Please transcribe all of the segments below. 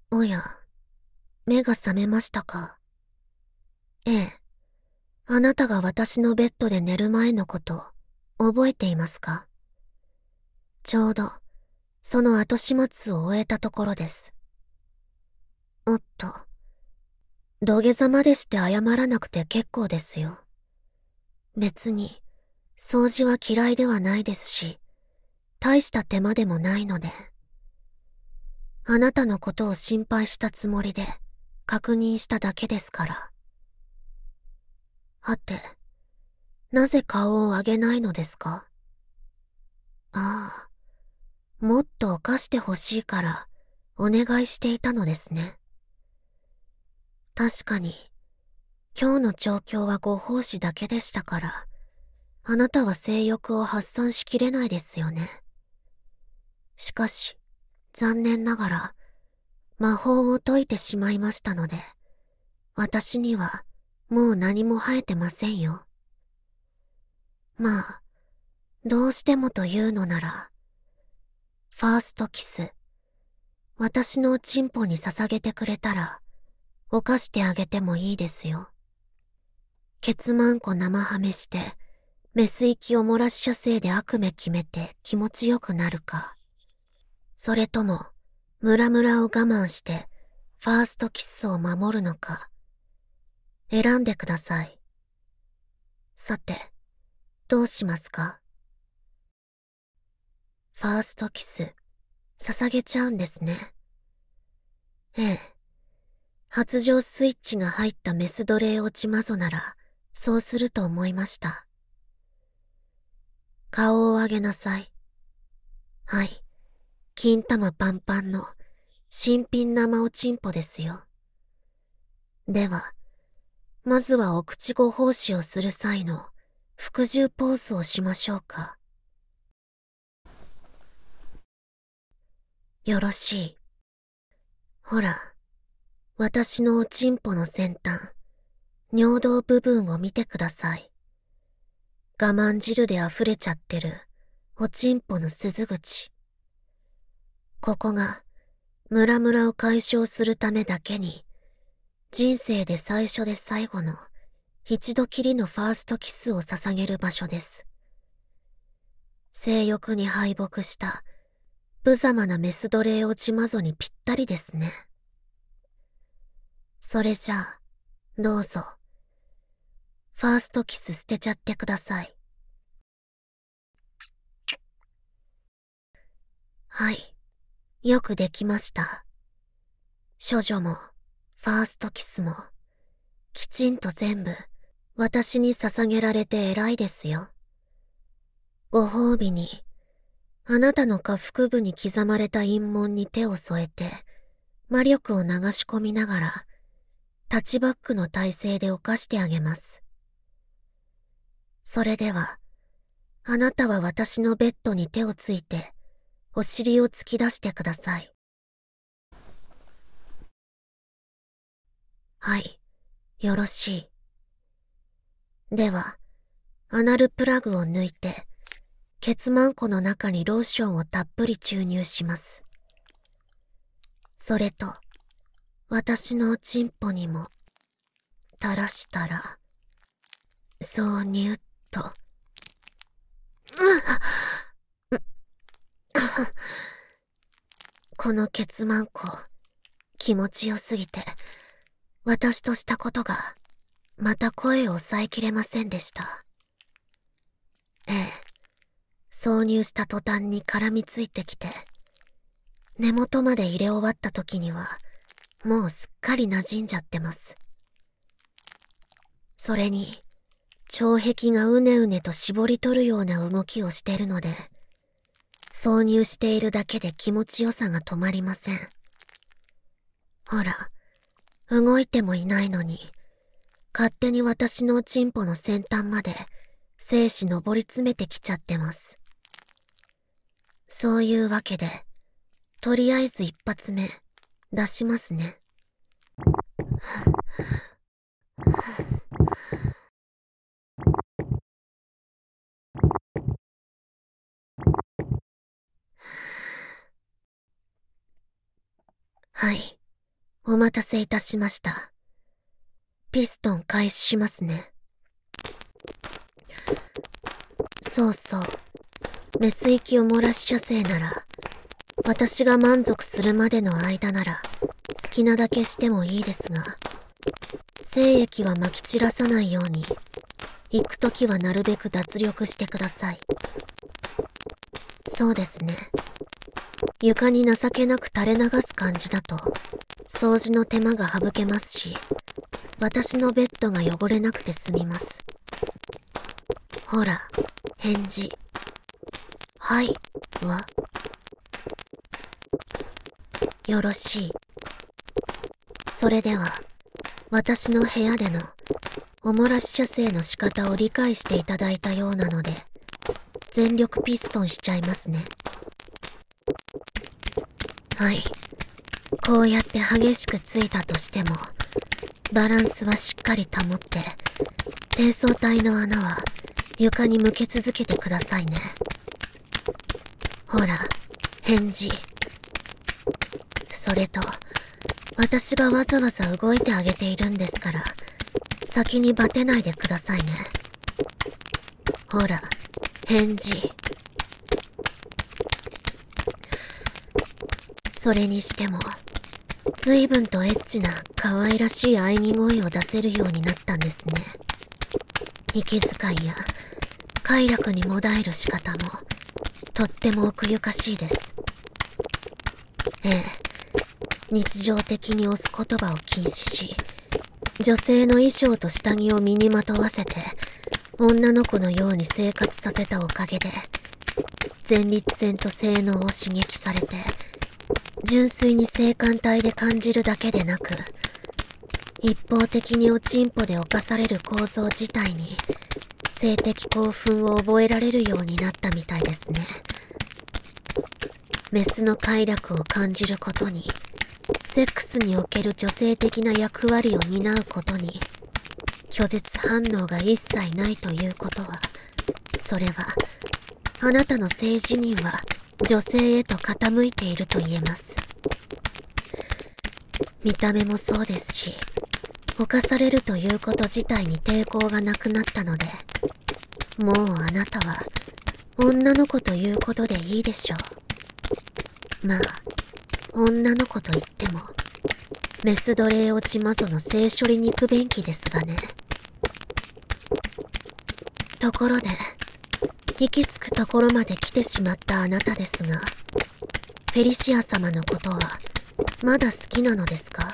おや、目が覚めましたか？ええ、あなたが私のベッドで寝る前のこと、覚えていますか？ちょうど、その後始末を終えたところです。おっと、土下座までして謝らなくて結構ですよ。別に、掃除は嫌いではないですし、大した手間でもないので。あなたのことを心配したつもりで、確認しただけですから。はて、なぜ顔を上げないのですか？ああ、もっと犯してほしいから、お願いしていたのですね。確かに、今日の状況はご奉仕だけでしたから、あなたは性欲を発散しきれないですよね。しかし、残念ながら、魔法を解いてしまいましたので、私には、もう何も生えてませんよ。まあ、どうしてもというのなら、ファーストキス、私のおちんぽに捧げてくれたら、犯してあげてもいいですよ。ケツマンコ生ハメして、メス息を漏らし射精で悪夢決めて気持ちよくなるか。それとも、ムラムラを我慢して、ファーストキスを守るのか。選んでください。さて、どうしますか？ファーストキス、捧げちゃうんですね。ええ。発情スイッチが入ったメス奴隷落ちマゾなら、そうすると思いました。顔を上げなさい。はい。金玉パンパンの新品生おちんぽですよ。では、まずはお口ご奉仕をする際の服従ポーズをしましょうか。よろしい。ほら、私のおちんぽの先端、尿道部分を見てください。我慢汁で溢れちゃってるおちんぽの鈴口。ここがムラムラを解消するためだけに、人生で最初で最後の一度きりのファーストキスを捧げる場所です。性欲に敗北した無様なメス奴隷落ちマゾにぴったりですね。それじゃあ、どうぞ。ファーストキス捨てちゃってください。はい。よくできました。処女も、ファーストキスも、きちんと全部、私に捧げられて偉いですよ。ご褒美に、あなたの下腹部に刻まれた陰紋に手を添えて、魔力を流し込みながら、タッチバックの体勢で犯してあげます。それでは、あなたは私のベッドに手をついて、お尻を突き出してください。はい、よろしい。では、アナルプラグを抜いて、ケツマンコの中にローションをたっぷり注入します。それと、私のおちんぽにも、垂らしたら、挿入と。このケツマンコ、気持ちよすぎて、私としたことが、また声を抑えきれませんでした。ええ、挿入した途端に絡みついてきて、根元まで入れ終わった時には、もうすっかり馴染んじゃってます。それに、腸壁がうねうねと絞り取るような動きをしてるので、挿入しているだけで気持ちよさが止まりません。ほら、動いてもいないのに、勝手に私のおちんぽの先端まで精子登り詰めてきちゃってます。そういうわけで、とりあえず一発目、出しますね。はい。 お待たせいたしました。ピストン開始しますね。そうそう。メス液を漏らし射精なら、私が満足するまでの間なら、好きなだけしてもいいですが、精液は撒き散らさないように、行くときはなるべく脱力してください。そうですね。床に情けなく垂れ流す感じだと、掃除の手間が省けますし、私のベッドが汚れなくて済みます。ほら、返事。はいはよろしい。それでは、私の部屋でのお漏らし射精の仕方を理解していただいたようなので、全力ピストンしちゃいますね。はい。こうやって激しくついたとしても、バランスはしっかり保って、低層体の穴は床に向け続けてくださいね。ほら、返事。それと、私がわざわざ動いてあげているんですから、先にバテないでくださいね。ほら、返事。それにしても、随分とエッチな可愛らしい喘ぎ声を出せるようになったんですね。息遣いや快楽にもだえる仕方もとっても奥ゆかしいです。ええ、日常的に押す言葉を禁止し、女性の衣装と下着を身にまとわせて女の子のように生活させたおかげで、前立腺と性能を刺激されて、純粋に性感帯で感じるだけでなく、一方的におちんぽで侵される構造自体に性的興奮を覚えられるようになったみたいですね。メスの快楽を感じることに、セックスにおける女性的な役割を担うことに、拒絶反応が一切ないということは、それは、あなたの性自認は女性へと傾いていると言えます。見た目もそうですし、犯されるということ自体に抵抗がなくなったので、もうあなたは女の子ということでいいでしょう。まあ、女の子といっても、メス奴隷落ちまぞの性処理肉便器ですがね。ところで、行き着くところまで来てしまったあなたですが、フェリシア様のことはまだ好きなのですか？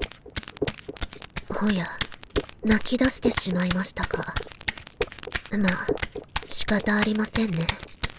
おや、泣き出してしまいましたか。まあ、仕方ありませんね。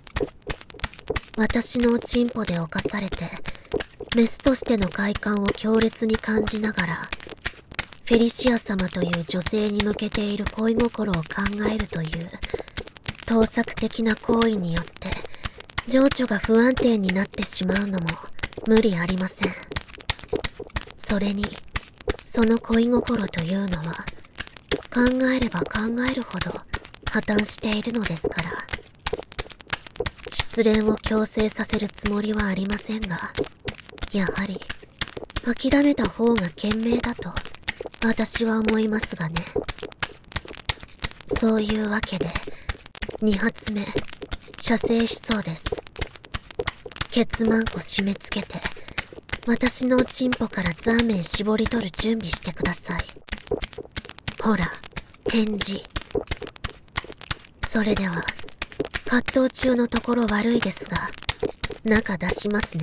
私のおちんぽで侵されて、メスとしての快感を強烈に感じながら、フェリシア様という女性に向けている恋心を考えるという盗作的な行為によって情緒が不安定になってしまうのも無理ありません。それにその恋心というのは考えれば考えるほど破綻しているのですから、失恋を強制させるつもりはありませんが、やはり諦めた方が賢明だと私は思いますがね。そういうわけで2発目、射精しそうです。ケツマンコ締め付けて私のおちんぽからザーメン絞り取る準備してください。ほら、返事。それでは葛藤中のところ悪いですが、中出しますね。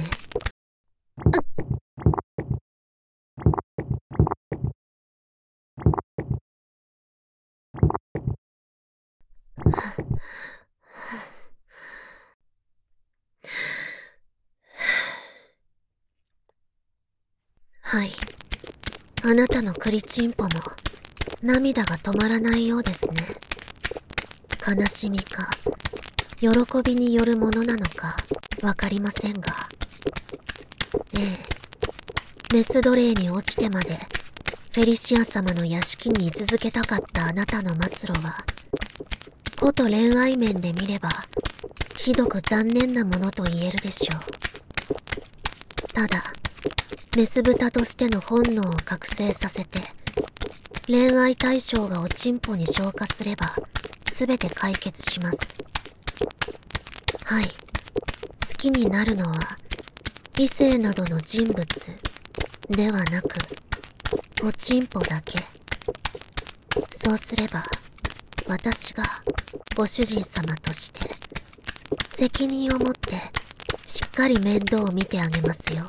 はい。あなたのクリチンポも涙が止まらないようですね。悲しみか喜びによるものなのかわかりませんが、ええ、メス奴隷に落ちてまでフェリシア様の屋敷に居続けたかったあなたの末路は、こと恋愛面で見ればひどく残念なものと言えるでしょう。ただメス豚としての本能を覚醒させて、恋愛対象がおちんぽに消化すれば、すべて解決します。はい。好きになるのは、異性などの人物ではなく、おちんぽだけ。そうすれば、私がご主人様として、責任を持ってしっかり面倒を見てあげますよ。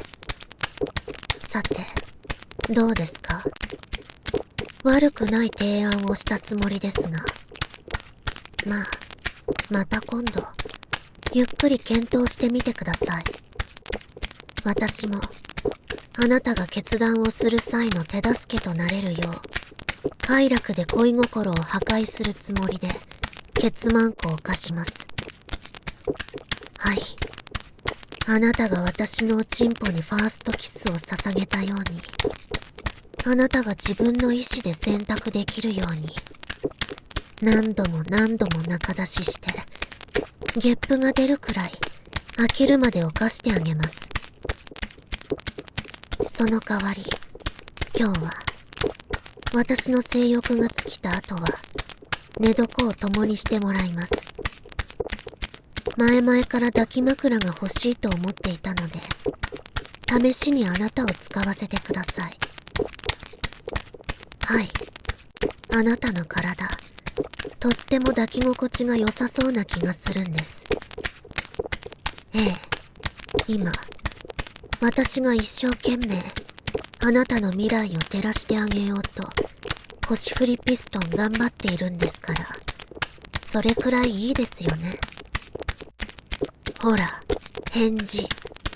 さて、どうですか？悪くない提案をしたつもりですが、また今度、ゆっくり検討してみてください。私も、あなたが決断をする際の手助けとなれるよう、快楽で恋心を破壊するつもりで、血マンコを貸します。はい。あなたが私のおちんぽにファーストキスを捧げたように、あなたが自分の意志で選択できるように、何度も中出しして、ゲップが出るくらい飽きるまで犯してあげます。その代わり、今日は、私の性欲が尽きた後は、寝床を共にしてもらいます。前々から抱き枕が欲しいと思っていたので、試しにあなたを使わせてください。はい。あなたの体、とっても抱き心地が良さそうな気がするんです。ええ、今、私が一生懸命、あなたの未来を照らしてあげようと、腰振りピストン頑張っているんですから、それくらいいいですよね。ほら、返事。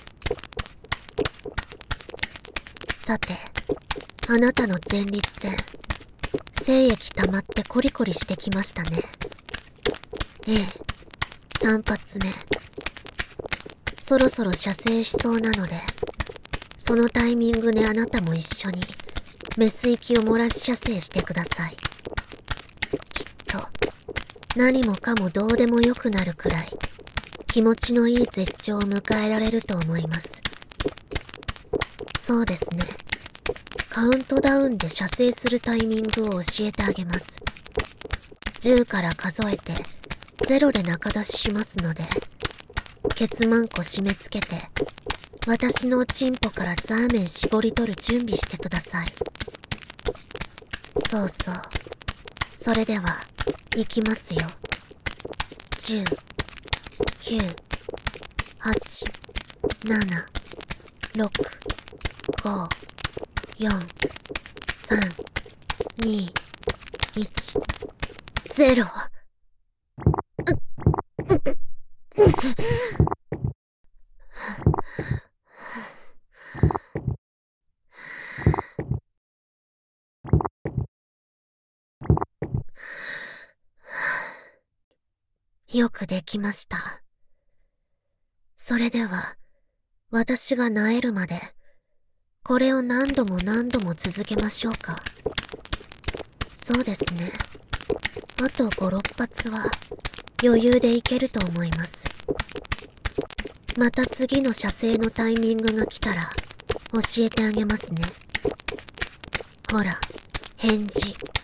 さて、あなたの前立腺、精液溜まってコリコリしてきましたね。ええ、3発目。そろそろ射精しそうなので、そのタイミングであなたも一緒にメス息を漏らし射精してください。きっと、何もかもどうでもよくなるくらい、気持ちのいい絶頂を迎えられると思います。そうですね。カウントダウンで射精するタイミングを教えてあげます。10から数えて0で中出ししますので、ケツマンコ締め付けて、私のおちんぽからザーメン絞り取る準備してください。そうそう。それでは、いきますよ。10、9、8、7、6、5、4、3、2、1、0。よくできました。それでは、私が萎えるまで、これを何度も続けましょうか。そうですね。あと5、6発は余裕でいけると思います。また次の射精のタイミングが来たら教えてあげますね。ほら、返事。